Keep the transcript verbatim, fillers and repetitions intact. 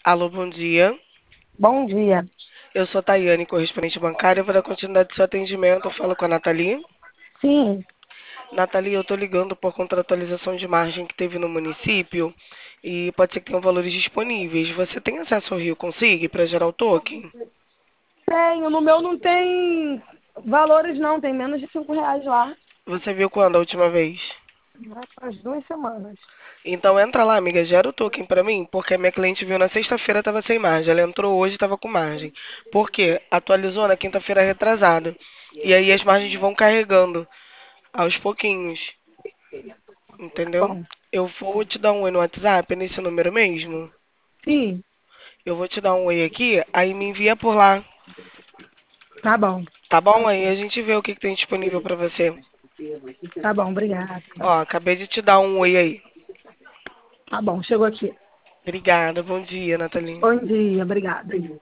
Alô, bom dia. Bom dia. Eu sou a Tayane, correspondente bancária. Vou dar continuidade do seu atendimento. Eu falo com a Nathalie. Sim, Nathalie, eu estou ligando por conta da atualização de margem que teve no município e pode ser que tenham valores disponíveis. Você tem acesso ao Rio Consigne para gerar o token? tenho. No meu não tem valores, não. Tem menos de cinco reais lá. Você viu quando a última vez? Faz duas semanas. Então entra lá, amiga, gera o token para mim, porque a minha cliente viu na sexta-feira estava sem margem. Ela entrou hoje e estava com margem. Por quê? Atualizou na quinta-feira retrasada. E aí as margens vão carregando aos pouquinhos. Entendeu? Bom, Eu vou te dar um oi no WhatsApp, nesse número mesmo. sim, Eu vou te dar um oi aqui, aí me envia por lá. tá bom. Tá bom? Aí a gente vê o que, que tem disponível pra você. Tá bom, obrigada. Ó, acabei de te dar um oi aí. Tá bom, chegou aqui. Obrigada, bom dia, Nathalie. Bom dia, obrigada.